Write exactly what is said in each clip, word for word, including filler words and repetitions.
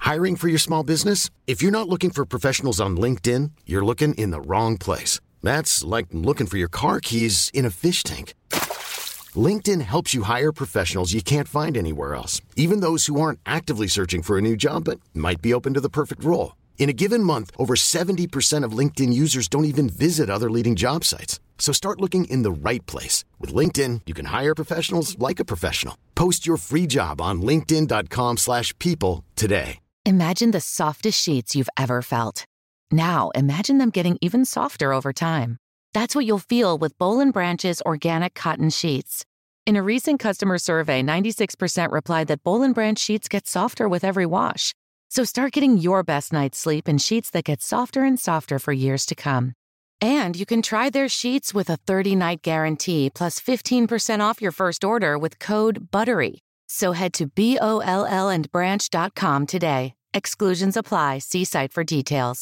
Hiring for your small business? If you're not looking for professionals on LinkedIn, you're looking in the wrong place. That's like looking for your car keys in a fish tank. LinkedIn helps you hire professionals you can't find anywhere else, even those who aren't actively searching for a new job but might be open to the perfect role. In a given month, over seventy percent of LinkedIn users don't even visit other leading job sites. So start looking in the right place. With LinkedIn, you can hire professionals like a professional. Post your free job on linkedin.com slash people today. Imagine the softest sheets you've ever felt. Now, imagine them getting even softer over time. That's what you'll feel with Boll and Branch's organic cotton sheets. In a recent customer survey, ninety-six percent replied that Boll and Branch sheets get softer with every wash. So start getting your best night's sleep in sheets that get softer and softer for years to come. And you can try their sheets with a thirty-night guarantee plus fifteen percent off your first order with code BUTTERY. So head to B O L L and branch dot com today. Exclusions apply. See site for details.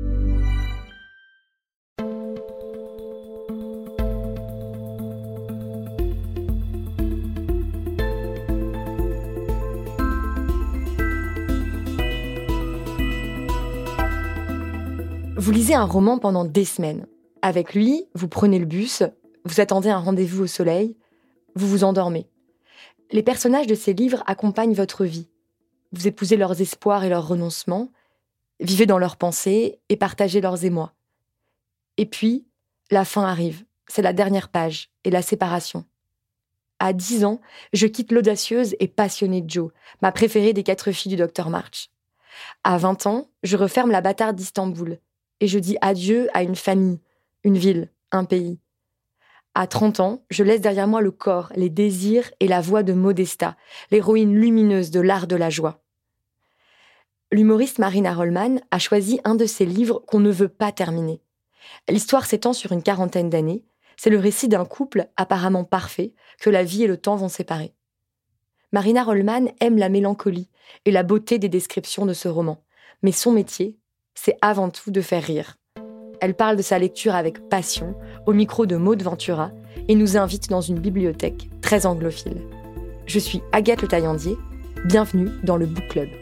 Vous lisez un roman pendant des semaines. Avec lui, vous prenez le bus, vous attendez un rendez-vous au soleil, vous vous endormez. Les personnages de ces livres accompagnent votre vie. Vous épousez leurs espoirs et leurs renoncements, vivez dans leurs pensées et partagez leurs émois. Et puis, la fin arrive. C'est la dernière page et la séparation. À dix ans, je quitte l'audacieuse et passionnée Jo, ma préférée des quatre filles du docteur March. À vingt ans, je referme la bâtarde d'Istanbul et je dis adieu à une famille, une ville, un pays. À trente ans, je laisse derrière moi le corps, les désirs et la voix de Modesta, l'héroïne lumineuse de l'art de la joie. L'humoriste Marina Rollman a choisi un de ses livres qu'on ne veut pas terminer. L'histoire s'étend sur une quarantaine d'années. C'est le récit d'un couple apparemment parfait que la vie et le temps vont séparer. Marina Rollman aime la mélancolie et la beauté des descriptions de ce roman. Mais son métier, c'est avant tout de faire rire. Elle parle de sa lecture avec passion, au micro de Maud Ventura, et nous invite dans une bibliothèque très anglophile. Je suis Agathe Le Taillandier, bienvenue dans le Book Club.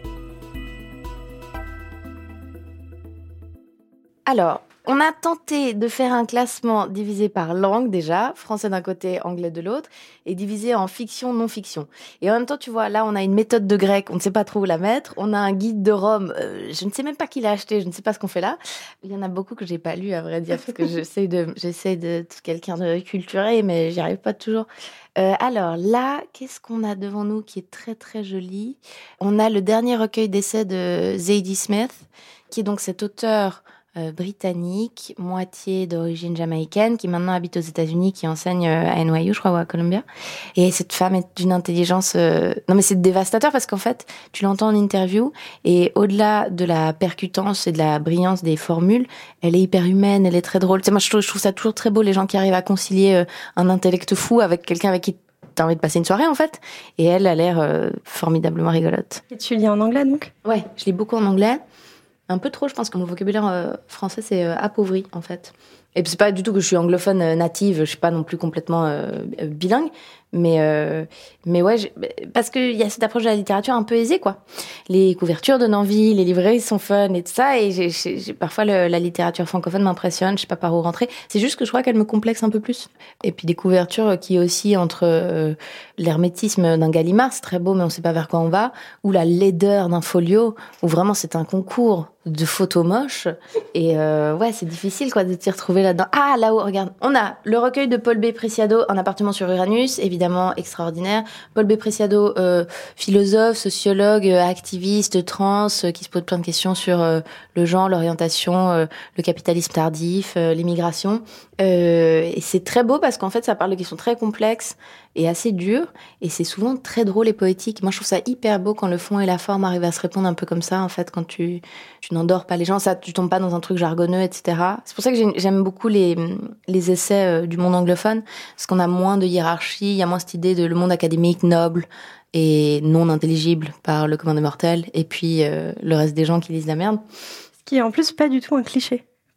Alors, on a tenté de faire un classement divisé par langue déjà, français d'un côté, anglais de l'autre, et divisé en fiction, non-fiction. Et en même temps, tu vois, là, on a une méthode de grec, on ne sait pas trop où la mettre. On a un guide de Rome, euh, je ne sais même pas qui l'a acheté, je ne sais pas ce qu'on fait là. Il y en a beaucoup que j'ai pas lu, à vrai dire, parce que j'essaie de, j'essaie d'être quelqu'un de culturé, mais j'y arrive pas toujours. Euh, alors là, qu'est-ce qu'on a devant nous qui est très très joli ? On a le dernier recueil d'essais de Zadie Smith, qui est donc cet auteur Euh, britannique, moitié d'origine jamaïcaine, qui maintenant habite aux États-Unis, qui enseigne euh, à N Y U, je crois, ou à Columbia. Et cette femme est d'une intelligence... Euh... Non, mais c'est dévastateur parce qu'en fait, tu l'entends en interview et au-delà de la percutance et de la brillance des formules, elle est hyper humaine, elle est très drôle. Tu sais, moi, je trouve, je trouve ça toujours très beau, les gens qui arrivent à concilier euh, un intellect fou avec quelqu'un avec qui t'as envie de passer une soirée, en fait. Et elle a l'air euh, formidablement rigolote. Et tu lis en anglais, donc ? Ouais, je lis beaucoup en anglais. Un peu trop, je pense que mon vocabulaire euh, français s'est euh, appauvri, en fait. Et c'est pas du tout que je suis anglophone euh, native, je suis pas non plus complètement euh, bilingue, mais, euh, mais ouais, parce qu'il y a cette approche de la littérature un peu aisée, quoi. Les couvertures donnent envie, les livrets sont fun et tout ça, et j'ai, j'ai, j'ai, parfois le, la littérature francophone m'impressionne, je sais pas par où rentrer. C'est juste que je crois qu'elle me complexe un peu plus. Et puis des couvertures qui aussi entre euh, l'hermétisme d'un Gallimard, c'est très beau, mais on sait pas vers quoi on va, ou la laideur d'un folio, où vraiment c'est un concours de photos moches, et euh, ouais, c'est difficile, quoi, de t'y retrouver là-dedans. Ah, là-haut, regarde, on a le recueil de Paul B. Preciado, Un appartement sur Uranus, évidemment extraordinaire. Paul B. Preciado, euh, philosophe, sociologue, activiste, trans, euh, qui se pose plein de questions sur euh, le genre, l'orientation, euh, le capitalisme tardif, euh, l'immigration. Euh, et c'est très beau parce qu'en fait, ça parle de questions très complexes et assez dures, et c'est souvent très drôle et poétique. Moi, je trouve ça hyper beau quand le fond et la forme arrivent à se répondre un peu comme ça, en fait, quand tu, tu n'endors pas les gens, ça, tu tombes pas dans un truc jargonneux, et cetera. C'est pour ça que j'aime beaucoup les, les essais du monde anglophone, parce qu'on a moins de hiérarchie, il y a moins cette idée de le monde académique noble et non intelligible par le commun des mortels, et puis euh, le reste des gens qui lisent la merde. Ce qui est en plus pas du tout un cliché.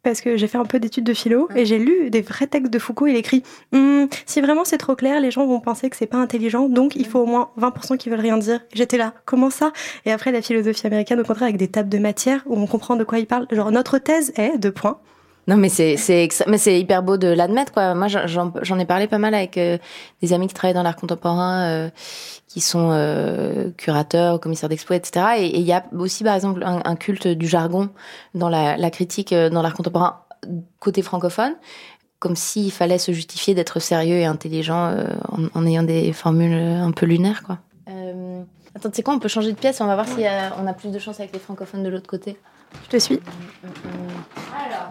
parce que j'ai fait un peu d'études de philo et j'ai lu des vrais textes de Foucault. Il écrit hm, « Si vraiment c'est trop clair, les gens vont penser que c'est pas intelligent, donc il faut au moins vingt pour cent qui veulent rien dire. » J'étais là, comment ça ? Et après, la philosophie américaine, au contraire, avec des tables de matière où on comprend de quoi il parle. Genre, notre thèse est, deux points. Non, mais c'est, c'est, mais c'est hyper beau de l'admettre, quoi. Moi, j'en, j'en ai parlé pas mal avec euh, des amis qui travaillent dans l'art contemporain, euh, qui sont euh, curateurs, commissaires d'expo, et cetera. Et il y a aussi, par exemple, un, un culte du jargon dans la, la critique, euh, dans l'art contemporain côté francophone, comme s'il fallait se justifier d'être sérieux et intelligent euh, en, en ayant des formules un peu lunaires, quoi. Euh, attends, tu sais quoi, on peut changer de pièce, on va voir si euh, on a plus de chance avec les francophones de l'autre côté. Je te suis. Alors...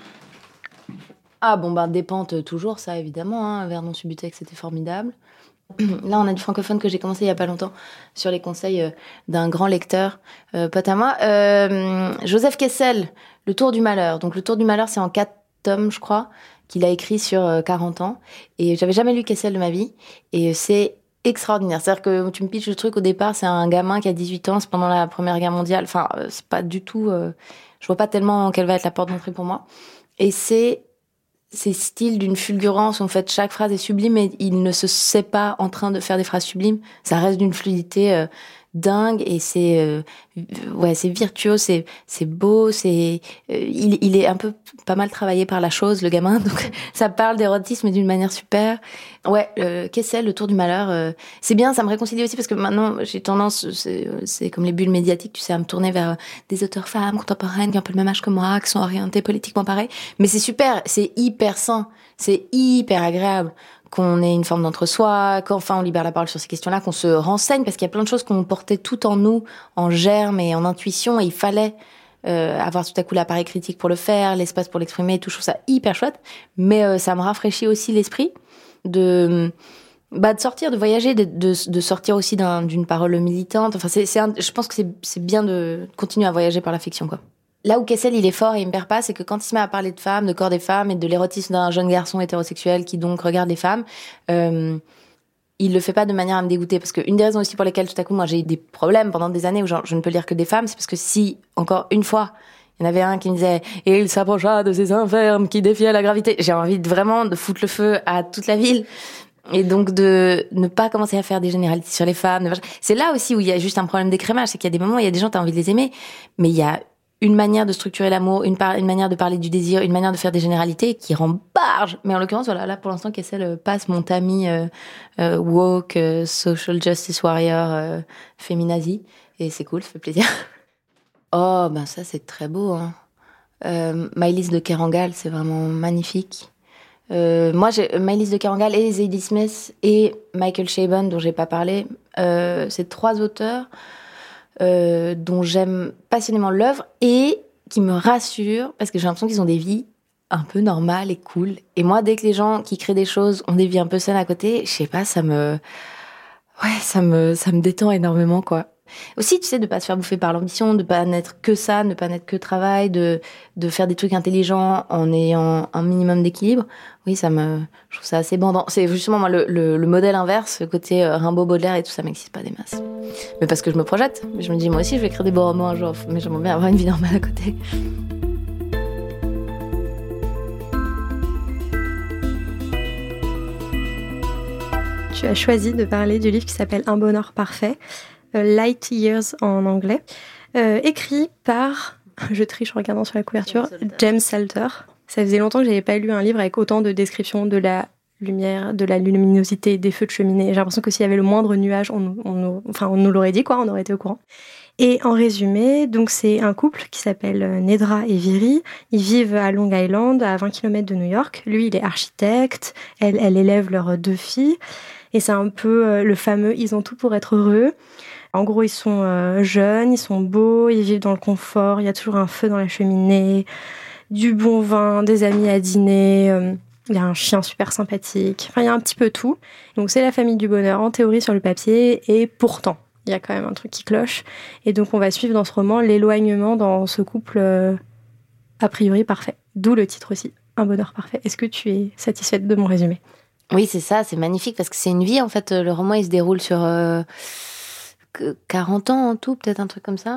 Ah bon, ben des pentes toujours, ça évidemment, hein. Vernon-Subutex, c'était formidable. Là, on a du francophone que j'ai commencé il y a pas longtemps, sur les conseils euh, d'un grand lecteur, euh, pote à moi. Euh, Joseph Kessel, Le Tour du Malheur. Donc Le Tour du Malheur, c'est en quatre tomes, je crois, qu'il a écrit sur euh, quarante ans. Et j'avais jamais lu Kessel de ma vie. Et c'est extraordinaire. C'est-à-dire que tu me pitches le truc au départ, c'est un gamin qui a dix-huit ans, c'est pendant la Première Guerre mondiale. Enfin, euh, c'est pas du tout... Euh, je vois pas tellement quelle va être la porte d'entrée pour moi. Et c'est... Ces styles d'une fulgurance, en fait, chaque phrase est sublime et il ne se sait pas en train de faire des phrases sublimes. Ça reste d'une fluidité euh, dingue et c'est euh, ouais, c'est virtuose, c'est c'est beau, c'est euh, il il est un peu pas mal travaillé par la chose, le gamin. Donc ça parle d'érotisme d'une manière super. Ouais, euh, Kessel, Le Tour du Malheur, euh, c'est bien, ça me réconcilie aussi parce que maintenant j'ai tendance, c'est, c'est comme les bulles médiatiques, tu sais, à me tourner vers des auteurs femmes contemporaines qui ont un peu le même âge que moi, qui sont orientées politiquement pareil. Mais c'est super, c'est hyper sain, c'est hyper agréable qu'on ait une forme d'entre-soi, qu'enfin on libère la parole sur ces questions-là, qu'on se renseigne, parce qu'il y a plein de choses qu'on portait tout en nous, en germe et en intuition, et il fallait euh, avoir tout à coup l'appareil critique pour le faire, l'espace pour l'exprimer, tout. Je trouve ça hyper chouette, mais euh, ça me rafraîchit aussi l'esprit de... Bah, de sortir, de voyager, de, de, de sortir aussi d'un, d'une parole militante. Enfin, c'est, c'est un, je pense que c'est, c'est bien de continuer à voyager par la fiction, quoi. Là où Kessel, il est fort et il me perd pas, c'est que quand il se met à parler de femmes, de corps des femmes et de l'érotisme d'un jeune garçon hétérosexuel qui donc regarde les femmes, euh, il le fait pas de manière à me dégoûter. Parce qu'une des raisons aussi pour lesquelles tout à coup, moi, j'ai eu des problèmes pendant des années où genre, je ne peux lire que des femmes, c'est parce que si, encore une fois, il y en avait un qui me disait « Et il s'approcha de ces infirmes qui défiaient la gravité », j'ai envie de vraiment de foutre le feu à toute la ville. Et donc de ne pas commencer à faire des généralités sur les femmes. C'est là aussi où il y a juste un problème d'écrémage, c'est qu'il y a des moments où il y a des gens, t'as envie de les aimer, mais il y a une manière de structurer l'amour, une, par- une manière de parler du désir, une manière de faire des généralités qui rend barge. Mais en l'occurrence, voilà, là pour l'instant, Kessel passe mon tamis euh, euh, woke, euh, social justice warrior, euh, féminazi, et c'est cool, ça fait plaisir. Oh, ben ça c'est très beau. Hein. Euh, Maëlys de Kerangal, c'est vraiment magnifique. Euh, moi, j'ai Maëlys de Kerangal et Zadie Smith et Michael Chabon, dont j'ai pas parlé. Euh, c'est trois auteurs. Euh, dont j'aime passionnément l'œuvre et qui me rassurent parce que j'ai l'impression qu'ils ont des vies un peu normales et cool. Et moi, dès que les gens qui créent des choses ont des vies un peu saines à côté, je sais pas, ça me, ouais, ça me, ça me détend énormément, quoi. Aussi, tu sais, de pas se faire bouffer par l'ambition, de pas n'être que ça, ne pas n'être que travail, de, de faire des trucs intelligents en ayant un minimum d'équilibre. Oui, ça me, je trouve ça assez bandant. C'est justement, moi, le, le, le modèle inverse, le côté euh, Rimbaud, Baudelaire et tout ça m'excite pas des masses. Mais parce que je me projette. Je me dis, moi aussi, je vais écrire des beaux romans un jour, mais j'aimerais bien avoir une vie normale à côté. Tu as choisi de parler du livre qui s'appelle Un bonheur parfait, Light Years en anglais, euh, écrit par, je triche en regardant sur la couverture, James Salter. Ça faisait longtemps que j'avais pas lu un livre avec autant de descriptions de la lumière, de la luminosité, des feux de cheminée. J'ai l'impression que s'il y avait le moindre nuage, on, on, enfin, on nous l'aurait dit, quoi, on aurait été au courant. Et en résumé, donc c'est un couple qui s'appelle Nedra et Viri. Ils vivent à Long Island, à vingt kilomètres de New York. Lui, il est architecte. Elle, elle élève leurs deux filles. Et c'est un peu le fameux « ils ont tout pour être heureux ». En gros, ils sont euh, jeunes, ils sont beaux, ils vivent dans le confort, il y a toujours un feu dans la cheminée, du bon vin, des amis à dîner, euh, il y a un chien super sympathique, enfin il y a un petit peu tout. Donc c'est la famille du bonheur en théorie sur le papier, et pourtant, il y a quand même un truc qui cloche. Et donc on va suivre dans ce roman l'éloignement dans ce couple euh, a priori parfait. D'où le titre aussi, Un bonheur parfait. Est-ce que tu es satisfaite de mon résumé ? Oui, c'est ça, c'est magnifique parce que c'est une vie en fait. Le roman il se déroule sur... Euh... quarante ans en tout, peut-être un truc comme ça.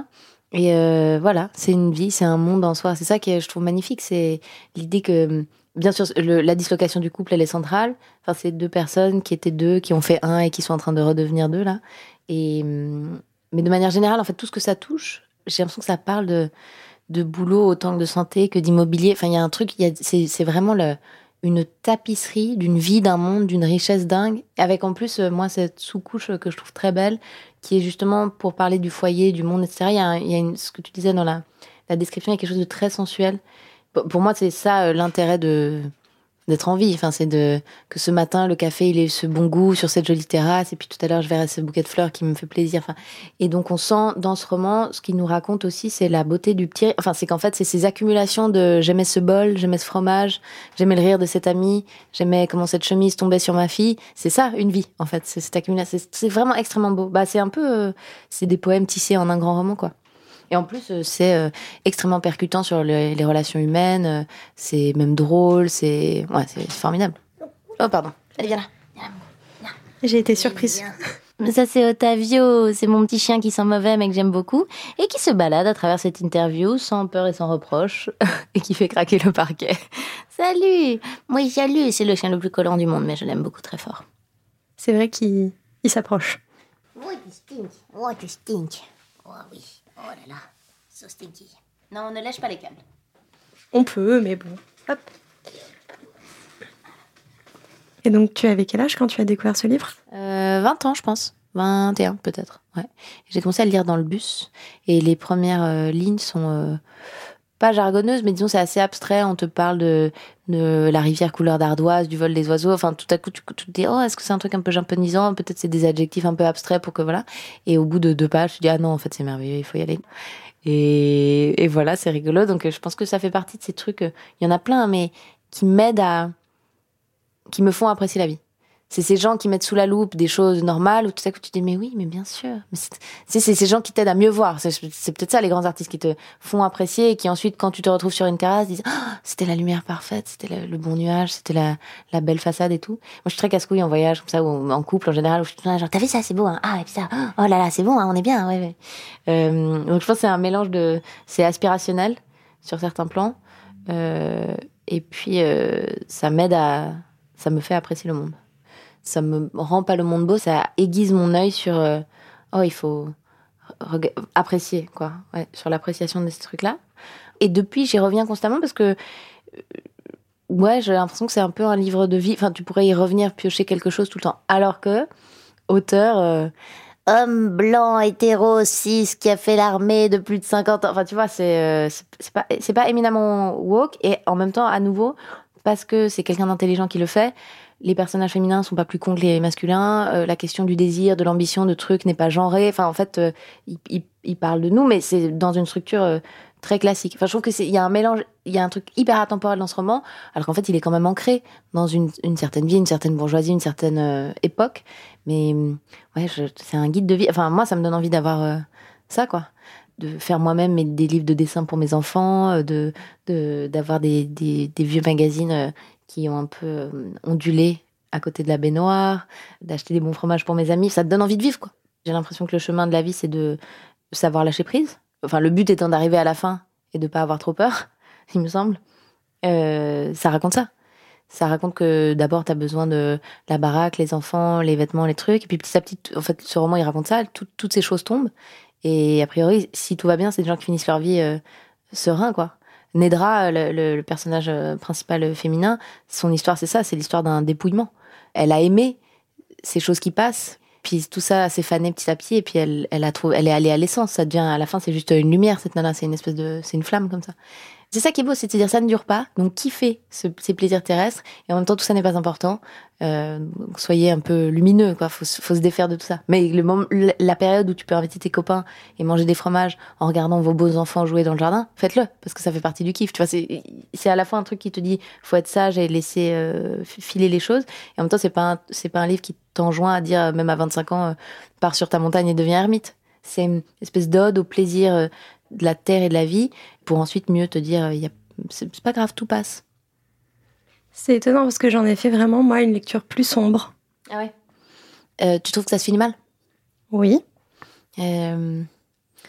Et euh, voilà, c'est une vie, c'est un monde en soi. C'est ça que je trouve magnifique, c'est l'idée que, bien sûr, le, la dislocation du couple, elle est centrale. Enfin, c'est deux personnes qui étaient deux, qui ont fait un et qui sont en train de redevenir deux, là. Et, mais de manière générale, en fait, tout ce que ça touche, j'ai l'impression que ça parle de, de boulot autant que de santé, que d'immobilier. Enfin, il y a un truc, il y a, c'est, c'est vraiment le, une tapisserie d'une vie, d'un monde, d'une richesse dingue. Avec en plus, moi, cette sous-couche que je trouve très belle, qui est justement pour parler du foyer, du monde, et cetera. Il y a, un, il y a une, ce que tu disais dans la, la description, il y a quelque chose de très sensuel. Pour moi, c'est ça l'intérêt de... d'être en vie, enfin, c'est de que ce matin le café il ait ce bon goût sur cette jolie terrasse et puis tout à l'heure je verrai ce bouquet de fleurs qui me fait plaisir, enfin, et donc on sent dans ce roman ce qu'il nous raconte aussi, c'est la beauté du petit, enfin c'est qu'en fait c'est ces accumulations de j'aimais ce bol, j'aimais ce fromage, j'aimais le rire de cet ami, j'aimais comment cette chemise tombait sur ma fille, c'est ça une vie en fait, c'est cette accumulation, c'est, c'est vraiment extrêmement beau, bah c'est un peu euh, c'est des poèmes tissés en un grand roman quoi. Et en plus, c'est euh, extrêmement percutant sur le, les relations humaines. Euh, c'est même drôle. C'est, ouais, c'est formidable. Oh, pardon. Allez, viens là. Viens là. J'ai été surprise. Ça, c'est Ottavio. C'est mon petit chien qui sent mauvais, mais que j'aime beaucoup. Et qui se balade à travers cette interview sans peur et sans reproche. Et qui fait craquer le parquet. Salut. Oui, salut. C'est le chien le plus collant du monde, mais je l'aime beaucoup très fort. C'est vrai qu'il il s'approche. Oh, tu stink. Oh, tu stink. Oh, oui. Oh là là, so stinky. Non, ne lèche pas les câbles. On peut, mais bon. Hop. Et donc, tu avais quel âge quand tu as découvert ce livre ? euh, vingt ans, je pense. vingt et un, peut-être. Ouais. J'ai commencé à le lire dans le bus. Et les premières euh, lignes sont euh, pas jargonneuses, mais disons, c'est assez abstrait. On te parle de, de la rivière couleur d'ardoise, du vol des oiseaux. Enfin, tout à coup, tu, tu te dis, oh, est-ce que c'est un truc un peu japonisant ? Peut-être c'est des adjectifs un peu abstraits pour que voilà. Et au bout de deux pages, tu te dis, ah non, en fait, c'est merveilleux, il faut y aller. Et, et voilà, c'est rigolo. Donc, je pense que ça fait partie de ces trucs. Il y en a plein, mais qui m'aident à, qui me font apprécier la vie. C'est ces gens qui mettent sous la loupe des choses normales où tout à coup tu te dis mais oui, mais bien sûr. Mais c'est, c'est, c'est ces gens qui t'aident à mieux voir. C'est, c'est peut-être ça les grands artistes qui te font apprécier et qui ensuite quand tu te retrouves sur une terrasse disent oh, c'était la lumière parfaite, c'était le, le bon nuage, c'était la, la belle façade et tout. Moi je suis très casse-couille en voyage comme ça ou en couple en général où je suis genre t'as vu ça c'est beau hein ah et puis ça oh là là c'est bon hein, on est bien ouais. ouais. Euh, donc je pense que c'est un mélange de c'est aspirationnel sur certains plans euh, et puis euh, ça m'aide à ça me fait apprécier le monde. Ça me rend pas le monde beau, ça aiguise mon œil sur euh, oh il faut reg- apprécier quoi, ouais, sur l'appréciation de ces trucs-là. Et depuis j'y reviens constamment parce que euh, ouais j'ai l'impression que c'est un peu un livre de vie. Enfin tu pourrais y revenir piocher quelque chose tout le temps. Alors que auteur euh, homme blanc hétéro cis qui a fait l'armée de plus de cinquante ans. Enfin tu vois c'est euh, c'est, c'est pas c'est pas éminemment woke et en même temps à nouveau parce que c'est quelqu'un d'intelligent qui le fait. Les personnages féminins sont pas plus cons que les masculins. Euh, la question du désir, de l'ambition, de trucs n'est pas genrée. Enfin, en fait, euh, il, il, il parle de nous, mais c'est dans une structure euh, très classique. Enfin, je trouve que c'est, il y a un mélange, il y a un truc hyper atemporel dans ce roman, alors qu'en fait, il est quand même ancré dans une, une certaine vie, une certaine bourgeoisie, une certaine euh, époque. Mais ouais, je, c'est un guide de vie. Enfin, moi, ça me donne envie d'avoir euh, ça, quoi. De faire moi-même mes, des livres de dessin pour mes enfants, de, de d'avoir des, des, des vieux magazines. Euh, qui ont un peu euh, ondulé à côté de la baignoire, d'acheter des bons fromages pour mes amis. Ça te donne envie de vivre, quoi. J'ai l'impression que le chemin de la vie, c'est de savoir lâcher prise. Enfin, le but étant d'arriver à la fin et de pas avoir trop peur, il me semble. Euh, ça raconte ça. Ça raconte que d'abord, t'as besoin de la baraque, les enfants, les vêtements, les trucs. Et puis petit à petit, en fait, ce roman, il raconte ça. Tout, toutes ces choses tombent. Et a priori, si tout va bien, c'est des gens qui finissent leur vie euh, sereins, quoi. Nedra, le, le, le personnage principal féminin, son histoire, c'est ça, c'est l'histoire d'un dépouillement. Elle a aimé ces choses qui passent, puis tout ça s'est fané petit à petit, et puis elle, elle a trouvé, elle est allée à l'essence. Ça devient, à la fin, c'est juste une lumière, cette nana, c'est une espèce de, c'est une flamme comme ça. C'est ça qui est beau, c'est de dire ça ne dure pas, donc kiffez ce, ces plaisirs terrestres, et en même temps tout ça n'est pas important. Euh, soyez un peu lumineux, quoi. Faut, faut se défaire de tout ça. Mais le moment, la période où tu peux inviter tes copains et manger des fromages en regardant vos beaux enfants jouer dans le jardin, faites-le, parce que ça fait partie du kiff. Tu vois, c'est, c'est à la fois un truc qui te dit faut être sage et laisser euh, filer les choses, et en même temps c'est pas un, c'est pas un livre qui t'enjoint à dire même à vingt-cinq ans euh, pars sur ta montagne et deviens ermite. C'est une espèce d'ode au plaisir euh, de la terre et de la vie, pour ensuite mieux te dire, y a, c'est, c'est pas grave, tout passe. C'est étonnant parce que j'en ai fait vraiment, moi, une lecture plus sombre. Ah ouais. Euh, tu trouves que ça se finit mal ?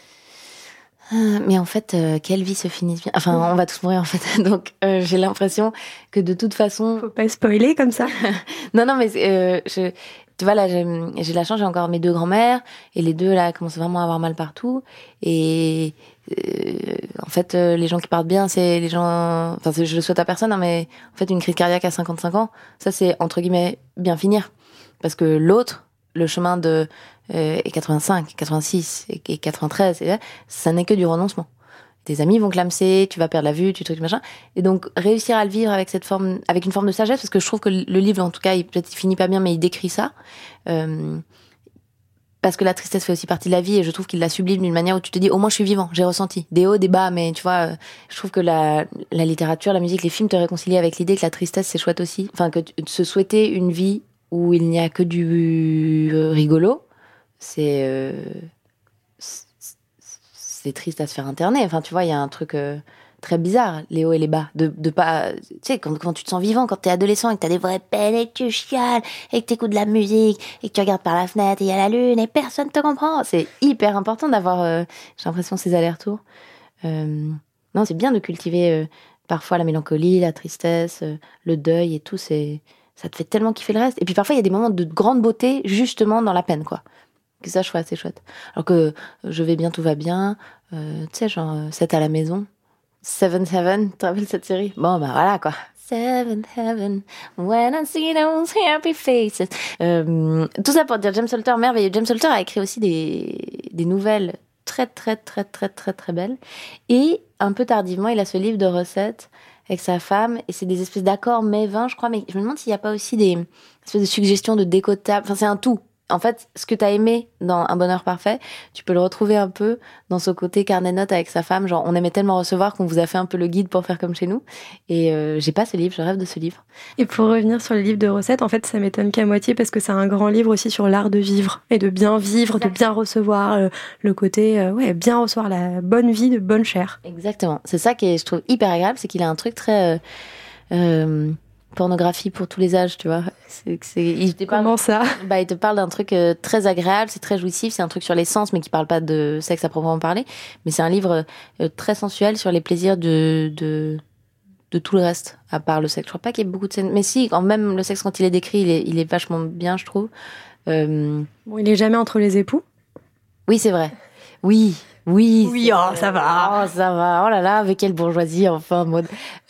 Oui. Euh... Mais en fait, euh, quelle vie se finisse bien. Enfin, on va tous mourir en fait. Donc, euh, j'ai l'impression que de toute façon. Faut pas spoiler comme ça. non, non, mais euh, je, tu vois là, j'ai, j'ai la chance, j'ai encore mes deux grands-mères et les deux là commencent vraiment à avoir mal partout. Et euh, en fait, euh, les gens qui partent bien, c'est les gens. Enfin, je le souhaite à personne, hein, mais en fait, une crise cardiaque à cinquante-cinq ans, ça c'est entre guillemets bien finir, parce que l'autre. Le chemin de euh, et quatre-vingt-cinq, quatre-vingt-six et, et quatre-vingt-treize, et, ça n'est que du renoncement. Tes amis vont clamser, tu vas perdre la vue, tu truc machin. Et donc réussir à le vivre avec cette forme, avec une forme de sagesse, parce que je trouve que le livre, en tout cas, il peut-être il finit pas bien, mais il décrit ça. Euh, parce que la tristesse fait aussi partie de la vie, et je trouve qu'il la sublime d'une manière où tu te dis, au moins je suis vivant, j'ai ressenti des hauts, des bas, mais tu vois, euh, je trouve que la, la littérature, la musique, les films te réconcilient avec l'idée que la tristesse c'est chouette aussi. Enfin, que tu, de se souhaiter une vie où il n'y a que du rigolo, c'est, euh, c'est triste à se faire interner. Enfin, tu vois, il y a un truc euh, très bizarre, les hauts et les bas. De, de pas, tu sais, quand, quand tu te sens vivant, quand t'es adolescent et que t'as des vraies peines et que tu chiales et que t'écoutes de la musique et que tu regardes par la fenêtre et il y a la lune et personne te comprend. C'est hyper important d'avoir, euh, j'ai l'impression, ces allers-retours. Euh, non, c'est bien de cultiver euh, parfois la mélancolie, la tristesse, euh, le deuil et tout, c'est... Ça te fait tellement kiffer le reste. Et puis parfois, il y a des moments de grande beauté, justement, dans la peine, quoi. Que ça, je trouve assez chouette. Alors que je vais bien, tout va bien. Euh, tu sais, genre, sept à la maison. Seventh Heaven, tu te rappelles cette série? Bon, bah voilà, quoi. Seventh Heaven, when I see those happy faces. Euh, tout ça pour dire James Salter, merveilleux. James Salter a écrit aussi des, des nouvelles très, très, très, très, très, très belles. Et un peu tardivement, il a ce livre de recettes avec sa femme, et c'est des espèces d'accords mets vins, je crois, mais je me demande s'il n'y a pas aussi des espèces de suggestions de déco de table. Enfin, c'est un tout. En fait, ce que t'as aimé dans Un bonheur parfait, tu peux le retrouver un peu dans ce côté carnet de notes avec sa femme. Genre, on aimait tellement recevoir qu'on vous a fait un peu le guide pour faire comme chez nous. Et euh, j'ai pas ce livre, je rêve de ce livre. Et pour revenir sur le livre de recettes, en fait, ça m'étonne qu'à moitié, parce que c'est un grand livre aussi sur l'art de vivre et de bien vivre, Exactement. de bien recevoir, euh, le côté, euh, ouais, bien recevoir la bonne vie de bonne chair. Exactement. C'est ça qui est, je trouve, hyper agréable, c'est qu'il a un truc très... Euh, euh, pornographie pour tous les âges, tu vois. C'est, c'est, il te Comment parle, ça? Bah, il te parle d'un truc euh, très agréable, c'est très jouissif, c'est un truc sur les sens, mais qui parle pas de sexe à proprement parler. Mais c'est un livre euh, très sensuel sur les plaisirs de, de, de tout le reste, à part le sexe. Je crois pas qu'il y ait beaucoup de scènes. Mais si, quand même, le sexe, quand il est décrit, il est, il est vachement bien, je trouve. Euh... Bon, il est jamais entre les époux? Oui, c'est vrai. Oui. Oui, oui, oh, ça va. Oh, ça va. Oh là là, avec quelle bourgeoisie, enfin, mode.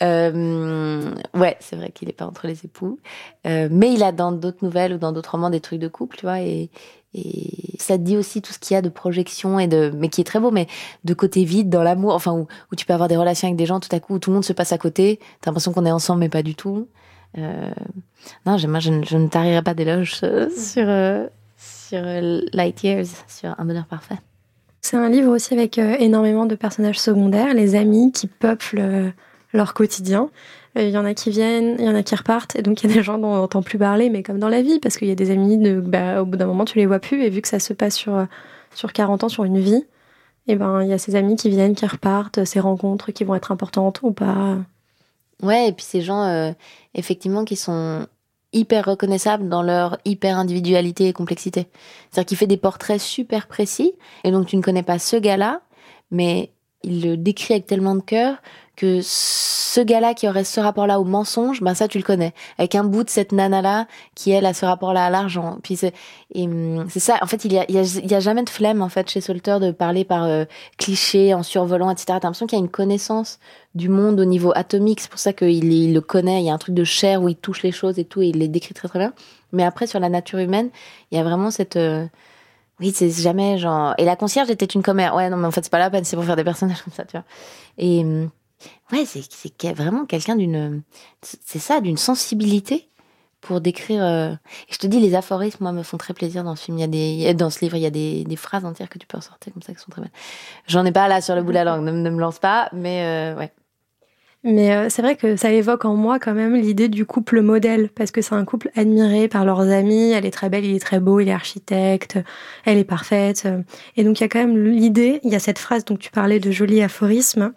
Euh, ouais, c'est vrai qu'il est pas entre les époux. Euh, mais il a dans d'autres nouvelles ou dans d'autres romans des trucs de couple, tu vois, et, et ça te dit aussi tout ce qu'il y a de projection et de, mais qui est très beau, mais de côté vide dans l'amour, enfin, où, où tu peux avoir des relations avec des gens tout à coup, où tout le monde se passe à côté. T'as l'impression qu'on est ensemble, mais pas du tout. Euh, non, moi, je, je ne tarirai pas d'éloges euh, sur, euh, sur euh, Light Years, sur Un bonheur parfait. C'est un livre aussi avec euh, énormément de personnages secondaires, les amis qui peuplent euh, leur quotidien. Il euh, y en a qui viennent, il y en a qui repartent, et donc il y a des gens dont on n'entend plus parler, mais comme dans la vie, parce qu'il y a des amis, de, bah, au bout d'un moment tu les vois plus, et vu que ça se passe sur, sur quarante ans, sur une vie, et ben il y a ces amis qui viennent, qui repartent, ces rencontres qui vont être importantes ou pas. Ouais, et puis ces gens, euh, effectivement, qui sont hyper reconnaissables dans leur hyper individualité et complexité. C'est-à-dire qu'il fait des portraits super précis, et donc tu ne connais pas ce gars-là, mais il le décrit avec tellement de cœur que ce gars-là qui aurait ce rapport-là au mensonge, ben ça tu le connais. Avec un bout de cette nana-là qui elle a ce rapport-là à l'argent. Puis c'est, et, c'est ça. En fait, il y a, il y a, il y a jamais de flemme en fait chez Salter de parler par euh, clichés, en survolant, et cetera. T'as l'impression qu'il y a une connaissance du monde au niveau atomique. C'est pour ça qu'il il le connaît. Il y a un truc de chair où il touche les choses et tout, et il les décrit très très bien. Mais après sur la nature humaine, il y a vraiment cette euh, oui, c'est jamais genre. Et la concierge était une commère. Ouais, non, mais en fait c'est pas la peine. C'est pour faire des personnages comme ça, tu vois. Et ouais, c'est, c'est vraiment quelqu'un d'une, c'est ça, d'une sensibilité pour décrire. Euh... Et je te dis, les aphorismes, moi, me font très plaisir dans ce film. Il y a des, dans ce livre, il y a des, des phrases entières que tu peux ressortir comme ça qui sont très belles. J'en ai pas là sur le bout de la langue, ne, ne me lance pas, mais euh, ouais. Mais euh, c'est vrai que ça évoque en moi quand même l'idée du couple modèle, parce que c'est un couple admiré par leurs amis. Elle est très belle, il est très beau, il est architecte, elle est parfaite. Et donc il y a quand même l'idée, il y a cette phrase dont tu parlais de joli aphorisme.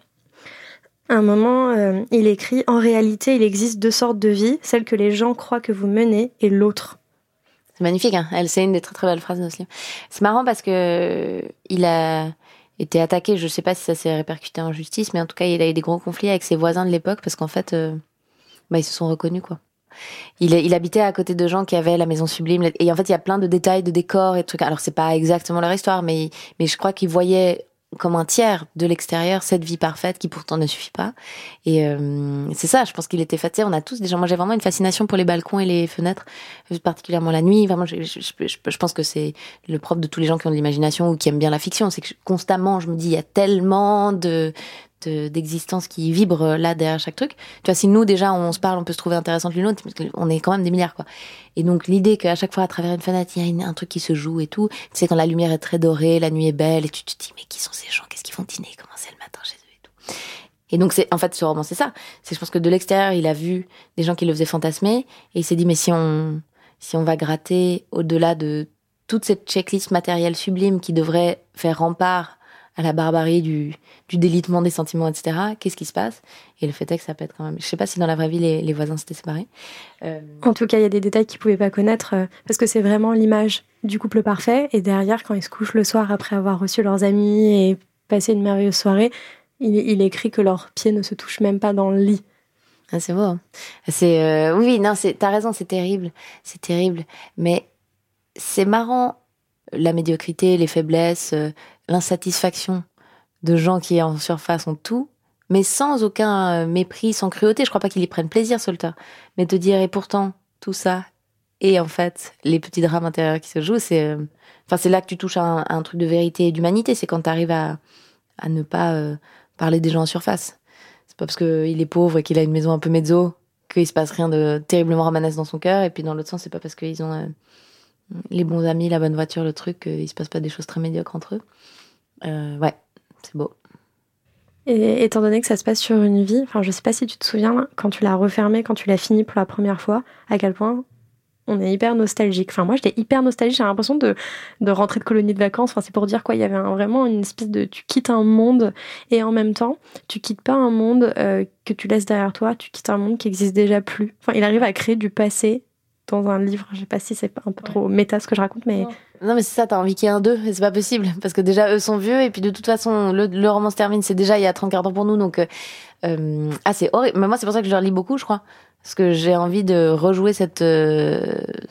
À un moment, euh, il écrit « En réalité, il existe deux sortes de vie, celle que les gens croient que vous menez et l'autre. » C'est magnifique, hein. Elle, c'est une des très très belles phrases de ce livre. C'est marrant parce que il a, été attaqué. Je sais pas si ça s'est répercuté en justice, mais en tout cas, il a eu des gros conflits avec ses voisins de l'époque parce qu'en fait, euh, bah, ils se sont reconnus, quoi. Il, il habitait à côté de gens qui avaient la maison sublime. Et en fait, il y a plein de détails, de décors et de trucs. Alors, c'est pas exactement leur histoire, mais, mais je crois qu'ils voyaient comme un tiers de l'extérieur cette vie parfaite qui pourtant ne suffit pas. Et euh, c'est ça, je pense qu'il était fatigué. On a tous des gens. Moi, j'ai vraiment une fascination pour les balcons et les fenêtres, particulièrement la nuit. Vraiment, je, je, je, je pense que c'est le propre de tous les gens qui ont de l'imagination ou qui aiment bien la fiction. C'est que je, constamment, je me dis, il y a tellement de... De, d'existence qui vibre là derrière chaque truc. Tu vois, si nous déjà on se parle, on peut se trouver intéressante l'une l'autre, parce qu'on est quand même des milliards, quoi. Et donc l'idée qu'à chaque fois à travers une fenêtre il y a une, un truc qui se joue et tout, tu sais, quand la lumière est très dorée, la nuit est belle, et tu te dis mais qui sont ces gens, qu'est-ce qu'ils font dîner, comment c'est le matin chez eux et tout. Et donc c'est en fait ce roman c'est ça, c'est je pense que de l'extérieur il a vu des gens qui le faisaient fantasmer et il s'est dit mais si on si on va gratter au-delà de toute cette checklist matérielle sublime qui devrait faire rempart à la barbarie du, du délitement des sentiments, et cetera. Qu'est-ce qui se passe ? Et le fait est que ça peut être quand même... Je sais pas si dans la vraie vie, les, les voisins s'étaient séparés. Euh... En tout cas, il y a des détails qu'ils pouvaient pas connaître, euh, parce que c'est vraiment l'image du couple parfait. Et derrière, quand ils se couchent le soir après avoir reçu leurs amis et passé une merveilleuse soirée, il, il écrit que leurs pieds ne se touchent même pas dans le lit. Ah, c'est beau. Hein. C'est, euh... Oui, non, c'est... t'as raison, c'est terrible. C'est terrible. Mais c'est marrant, la médiocrité, les faiblesses... Euh... l'insatisfaction de gens qui en surface ont tout, mais sans aucun mépris, sans cruauté. Je crois pas qu'ils y prennent plaisir, ce auteur. Mais de dire, et pourtant, tout ça, et en fait, les petits drames intérieurs qui se jouent, c'est, enfin, c'est là que tu touches à un, à un truc de vérité et d'humanité. C'est quand t'arrives à, à ne pas euh, parler des gens en surface. C'est pas parce qu'il est pauvre et qu'il a une maison un peu mezzo qu'il se passe rien de terriblement romanesque dans son cœur. Et puis dans l'autre sens, c'est pas parce qu'ils ont euh, les bons amis, la bonne voiture, le truc, qu'il se passe pas des choses très médiocres entre eux. Euh, ouais, c'est beau. Et étant donné que ça se passe sur une vie, enfin, je sais pas si tu te souviens, quand tu l'as refermé, quand tu l'as fini pour la première fois, à quel point on est hyper nostalgique. Enfin, moi, j'étais hyper nostalgique, j'ai l'impression de, de rentrer de colonie de vacances. Enfin, c'est pour dire quoi, il y avait un, vraiment une espèce de... Tu quittes un monde, et en même temps, tu quittes pas un monde euh, que tu laisses derrière toi, tu quittes un monde qui existe déjà plus. Enfin, il arrive à créer du passé dans un livre. Je sais pas si c'est un peu trop méta ce que je raconte, mais... Non, mais c'est ça, t'as envie qu'il y ait un deux, et c'est pas possible. Parce que déjà, eux sont vieux, et puis de toute façon, le, le roman se termine, c'est déjà il y a trente quarts d'heure pour nous, donc... Euh, ah, c'est horrible. Mais moi, c'est pour ça que je leur lis beaucoup, je crois. Parce que j'ai envie de rejouer cette euh,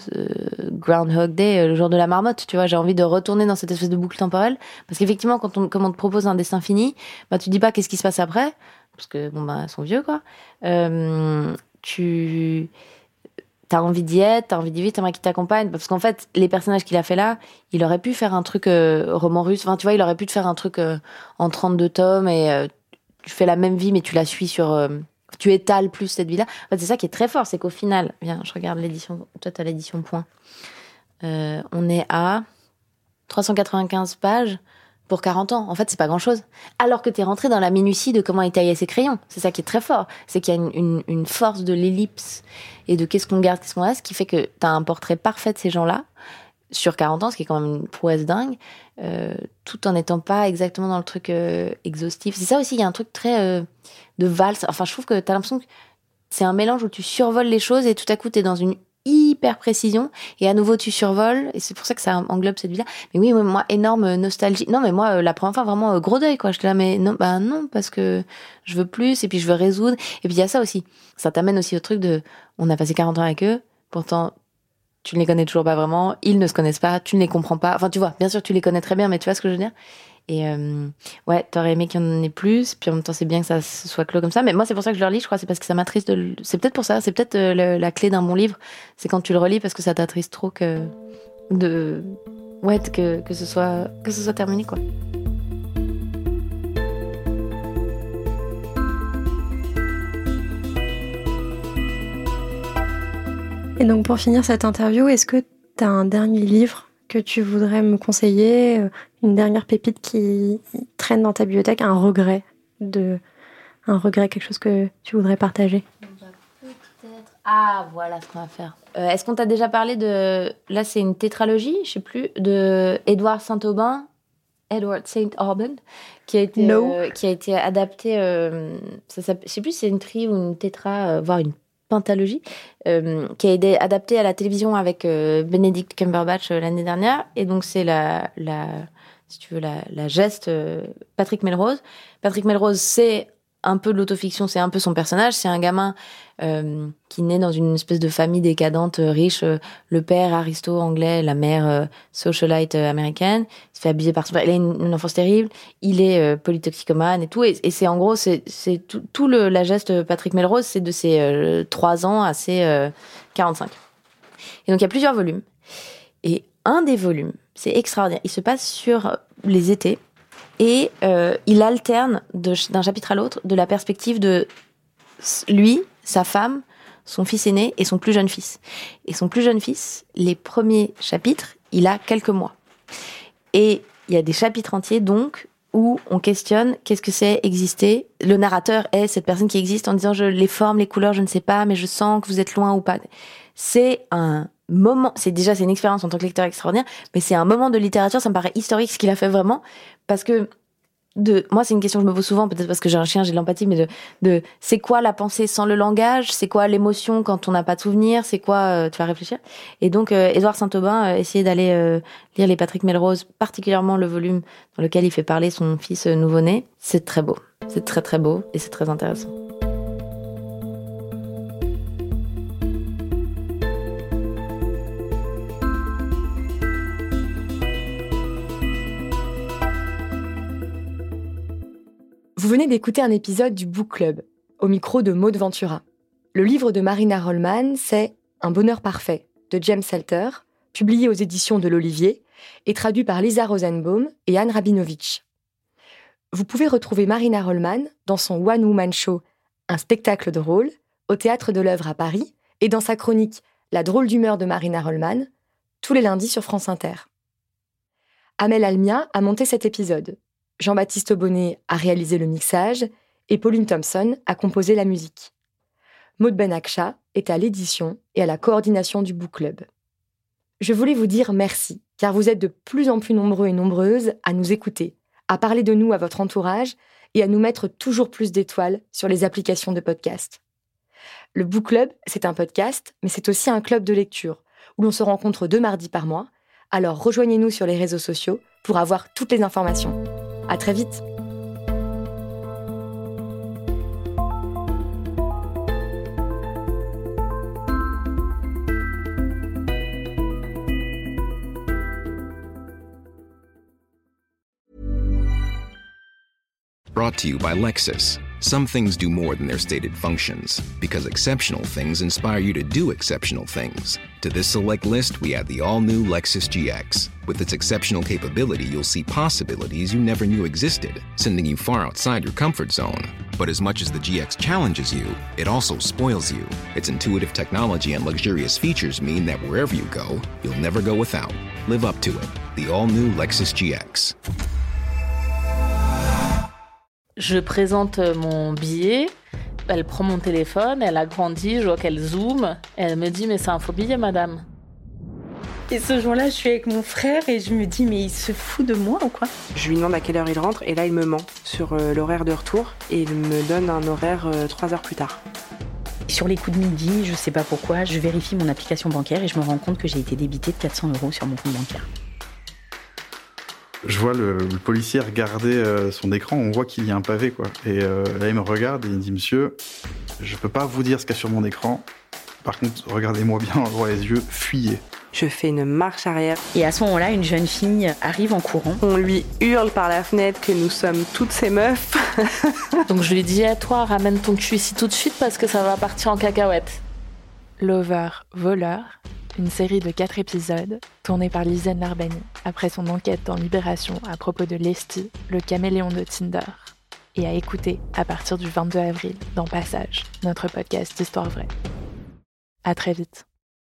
Groundhog Day, le jour de la marmotte, tu vois. J'ai envie de retourner dans cette espèce de boucle temporelle. Parce qu'effectivement, quand on, comme on te propose un destin fini, bah, tu dis pas qu'est-ce qui se passe après. Parce que, bon, bah, ils sont vieux, quoi. Euh, tu... T'as envie d'y être, t'as envie d'y vivre, t'aimerais qu'il t'accompagne. Parce qu'en fait, les personnages qu'il a fait là, il aurait pu faire un truc euh, roman russe. Enfin, tu vois, il aurait pu te faire un truc euh, en trente-deux tomes et euh, tu fais la même vie, mais tu la suis sur... Euh, tu étales plus cette vie-là. En fait, c'est ça qui est très fort, c'est qu'au final... Viens, je regarde l'édition... Toi, t'as l'édition point. Euh, on est à trois cent quatre-vingt-quinze pages pour quarante ans. En fait, c'est pas grand-chose. Alors que t'es rentré dans la minutie de comment il taillait ses crayons. C'est ça qui est très fort. C'est qu'il y a une, une, une force de l'ellipse et de qu'est-ce qu'on garde, qu'est-ce qu'on reste, qui fait que t'as un portrait parfait de ces gens-là sur quarante ans, ce qui est quand même une prouesse dingue, euh, tout en n'étant pas exactement dans le truc euh, exhaustif. C'est ça aussi, il y a un truc très euh, de valse. Enfin, je trouve que t'as l'impression que c'est un mélange où tu survoles les choses et tout à coup t'es dans une hyper précision et à nouveau tu survoles et c'est pour ça que ça englobe cette vie-là. Mais oui, moi, énorme nostalgie. Non, mais moi, la première fois, vraiment gros deuil, quoi. J'étais là, mais non, bah non, parce que je veux plus et puis je veux résoudre. Et puis il y a ça aussi. Ça t'amène aussi au truc de, on a passé quarante ans avec eux, pourtant tu ne les connais toujours pas vraiment, ils ne se connaissent pas, tu ne les comprends pas. Enfin, tu vois, bien sûr, tu les connais très bien, mais tu vois ce que je veux dire? Et euh, ouais, t'aurais aimé qu'il y en ait plus, puis en même temps, c'est bien que ça soit clos comme ça. Mais moi, c'est pour ça que je le relis, je crois, c'est parce que ça m'attriste de le... C'est peut-être pour ça, c'est peut-être euh, le, la clé d'un bon livre, c'est quand tu le relis parce que ça t'attriste trop que... de... Ouais, que, que, ce soit... que ce soit terminé, quoi. Et donc, pour finir cette interview, est-ce que t'as un dernier livre que tu voudrais me conseiller, une dernière pépite qui traîne dans ta bibliothèque, un regret, de, un regret, quelque chose que tu voudrais partager? Peut-être. Ah, voilà ce qu'on va faire. Euh, est-ce qu'on t'a déjà parlé de... Là, c'est une tétralogie, je sais plus, de Édouard Saint-Aubin, Edward Saint-Aubin, qui a été, no. euh, qui a été adapté... Euh, ça, ça, je sais plus si c'est une tri ou une tétra, euh, voire une pentalogie, euh, qui a été adaptée à la télévision avec euh, Benedict Cumberbatch euh, l'année dernière. Et donc, c'est la, la, si tu veux, la, la geste euh, Patrick Melrose. Patrick Melrose, c'est un peu de l'autofiction, c'est un peu son personnage. C'est un gamin euh, qui naît dans une espèce de famille décadente, euh, riche. Euh, le père aristo anglais, la mère euh, socialite euh, américaine. Il se fait habiller par son père. Il a une, une enfance terrible. Il est euh, polytoxicomane et tout. Et, et c'est en gros, c'est, c'est tout, tout le la geste Patrick Melrose, c'est de ses euh, trois ans à ses euh, quarante-cinq. Et donc il y a plusieurs volumes. Et un des volumes, c'est extraordinaire. Il se passe sur les étés. Et euh, il alterne de, d'un chapitre à l'autre de la perspective de lui, sa femme, son fils aîné et son plus jeune fils. Et son plus jeune fils, les premiers chapitres, il a quelques mois. Et il y a des chapitres entiers, donc, où on questionne qu'est-ce que c'est exister. Le narrateur est cette personne qui existe en disant je, les formes, les couleurs, je ne sais pas, mais je sens que vous êtes loin ou pas. C'est un moment, c'est déjà c'est une expérience en tant que lecteur extraordinaire, mais c'est un moment de littérature, ça me paraît historique ce qu'il a fait vraiment, parce que de, moi c'est une question que je me pose souvent, peut-être parce que j'ai un chien, j'ai de l'empathie, mais de, de c'est quoi la pensée sans le langage, c'est quoi l'émotion quand on n'a pas de souvenir, c'est quoi, euh, tu vas réfléchir. Et donc euh, Édouard Saint-Aubin, euh, essayer d'aller euh, lire les Patrick Melrose, particulièrement le volume dans lequel il fait parler son fils euh, nouveau-né, c'est très beau, c'est très très beau et c'est très intéressant. Vous venez d'écouter un épisode du Book Club, au micro de Maud Ventura. Le livre de Marina Rollman, c'est Un bonheur parfait, de James Salter, publié aux éditions de l'Olivier et traduit par Lisa Rosenbaum et Anne Rabinovitch. Vous pouvez retrouver Marina Rollman dans son One Woman Show, un spectacle de rôle, au Théâtre de l'Œuvre à Paris, et dans sa chronique La drôle d'humeur de Marina Rollman, tous les lundis sur France Inter. Amel Almia a monté cet épisode. Jean-Baptiste Aubonnet a réalisé le mixage et Pauline Thompson a composé la musique. Maud Benakcha est à l'édition et à la coordination du Book Club. Je voulais vous dire merci, car vous êtes de plus en plus nombreux et nombreuses à nous écouter, à parler de nous à votre entourage et à nous mettre toujours plus d'étoiles sur les applications de podcast. Le Book Club, c'est un podcast, mais c'est aussi un club de lecture, où l'on se rencontre deux mardis par mois. Alors rejoignez-nous sur les réseaux sociaux pour avoir toutes les informations. À très vite. Brought to you by Lexus. Some things do more than their stated functions, because exceptional things inspire you to do exceptional things. To this select list, we add the all-new Lexus G X. With its exceptional capability, you'll see possibilities you never knew existed, sending you far outside your comfort zone. But as much as the G X challenges you, it also spoils you. Its intuitive technology and luxurious features mean that wherever you go, you'll never go without. Live up to it. The all-new Lexus G X. Je présente mon billet, elle prend mon téléphone, elle agrandit, je vois qu'elle zoome, et elle me dit « mais c'est un faux billet, madame ». Et ce jour-là, je suis avec mon frère et je me dis « mais il se fout de moi ou quoi ?» Je lui demande à quelle heure il rentre et là il me ment sur euh, l'horaire de retour et il me donne un horaire euh, trois heures plus tard. Sur les coups de midi, je sais pas pourquoi, je vérifie mon application bancaire et je me rends compte que j'ai été débité de quatre cents euros sur mon compte bancaire. Je vois le, le policier regarder euh, son écran, on voit qu'il y a un pavé, quoi. Et euh, là, il me regarde et il me dit « Monsieur, je peux pas vous dire ce qu'il y a sur mon écran. Par contre, regardez-moi bien droit les yeux, fuyez. » Je fais une marche arrière. Et à ce moment-là, une jeune fille arrive en courant. On lui hurle par la fenêtre que nous sommes toutes ces meufs. Donc je lui dis « toi, ramène ton cul ici tout de suite parce que ça va partir en cacahuète ». Lover, voleur, une série de quatre épisodes tournée par Lisanne Larbani après son enquête dans Libération à propos de Lesty, le caméléon de Tinder, et à écouter à partir du vingt-deux avril dans Passage, notre podcast d'Histoire vraie. À très vite.